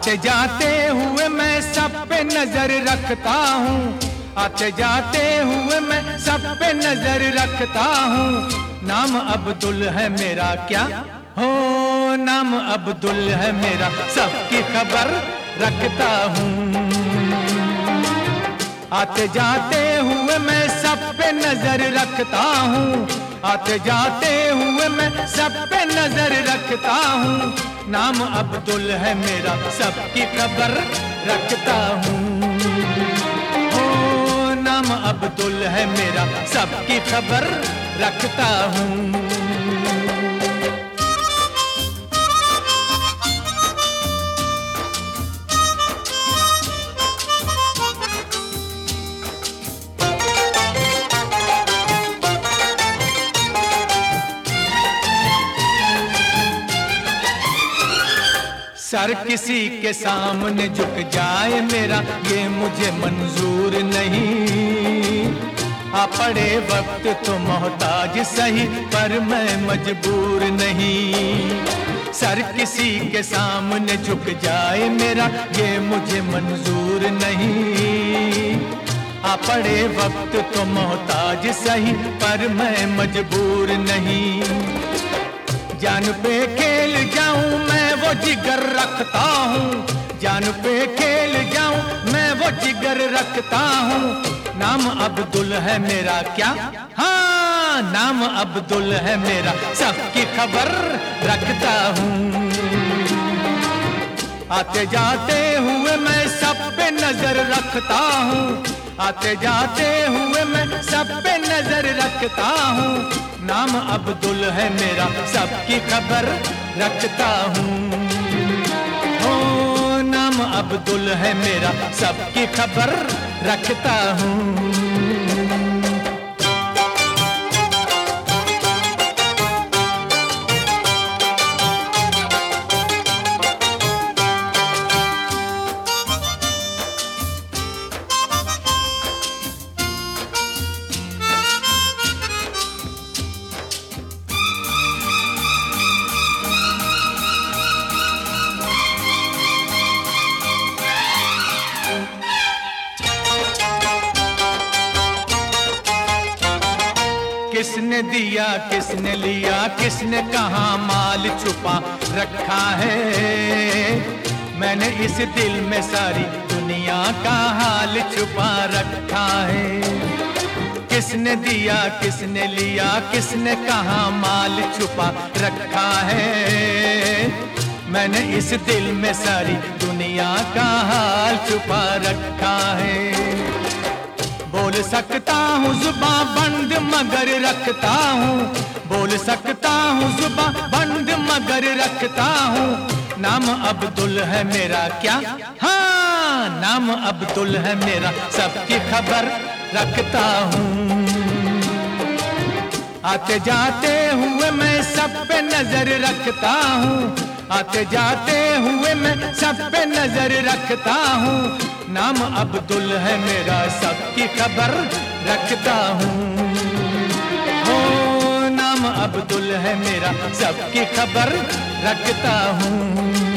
आते जाते हुए मैं सब पे नजर रखता हूँ, आते जाते हुए मैं सब पे नजर रखता हूँ। नाम अब्दुल है मेरा क्या हो, नाम अब्दुल है मेरा, सबकी खबर रखता हूँ। आते जाते हुए मैं सब पे नजर रखता हूँ, आते जाते हुए मैं सब पे नजर रखता हूँ। नाम अब्दुल है मेरा, सबकी खबर रखता हूँ। ओ नाम अब्दुल है मेरा, सबकी खबर रखता हूँ। सर किसी के सामने झुक जाए मेरा, ये मुझे मंजूर नहीं। आ पड़े वक्त तो मोहताज सही, पर मैं मजबूर नहीं। सर किसी के सामने झुक जाए मेरा, ये मुझे मंजूर नहीं। आ पड़े वक्त तो मोहताज सही, पर मैं मजबूर नहीं। जान पे खेल जाऊं मैं वो जिगर रखता हूँ, जान पे खेल जाऊं मैं वो जिगर रखता हूँ। नाम अब्दुल है मेरा क्या, हाँ नाम अब्दुल है मेरा, सबकी खबर रखता हूँ। आते जाते हुए मैं सब पे नजर रखता हूँ, आते जाते हुए मैं सब पे नजर रखता हूँ। नाम अब्दुल है मेरा, सबकी खबर रखता हूँ। ओ नाम अब्दुल है मेरा, सबकी खबर रखता हूँ। किसने दिया किसने लिया, किसने कहाँ माल छुपा रखा है। मैंने इस दिल में सारी दुनिया का हाल छुपा रखा है। किसने दिया किसने लिया, किसने कहाँ माल छुपा रखा है। मैंने इस दिल में सारी दुनिया का हाल छुपा रखा है। बोल सकता हूँ जुबां बंद मगर रखता हूँ, बोल सकता हूँ जुबां बंद मगर रखता हूँ। नाम अब्दुल है मेरा क्या, हाँ नाम अब्दुल है मेरा, सबकी खबर रखता हूँ। आते जाते हुए मैं सब पे नजर रखता हूँ, आते जाते हुए मैं सब पे नजर रखता हूँ। नाम अब्दुल है मेरा, सबकी खबर रखता हूँ। ओ नाम अब्दुल है मेरा, सबकी खबर रखता हूँ।